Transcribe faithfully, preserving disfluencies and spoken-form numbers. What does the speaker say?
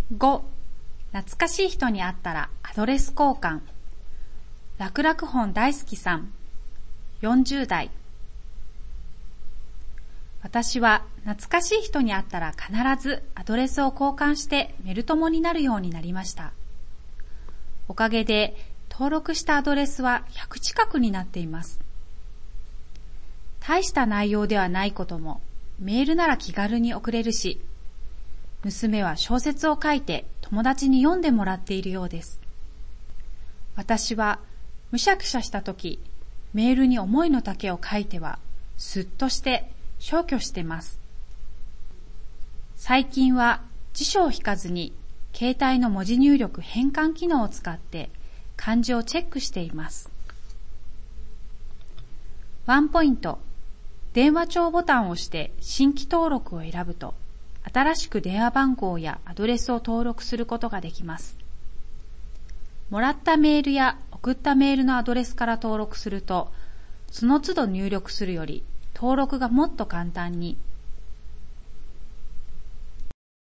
ご、懐かしい人に会ったらアドレス交換。楽々本大好きさん、よんじゅう代。私は懐かしい人に会ったら必ずアドレスを交換してメル友になるようになりました。おかげで登録したアドレスはひゃく近くになっています。大した内容ではないこともメールなら気軽に送れるし、娘は小説を書いて友達に読んでもらっているようです。私はむしゃくしゃしたとき、メールに思いの丈を書いてはすっとして消去してます。最近は辞書を引かずに携帯の文字入力変換機能を使って漢字をチェックしています。ワンポイント、電話帳ボタンを押して新規登録を選ぶと、新しく電話番号やアドレスを登録することができます。もらったメールや送ったメールのアドレスから登録すると、その都度入力するより登録がもっと簡単に、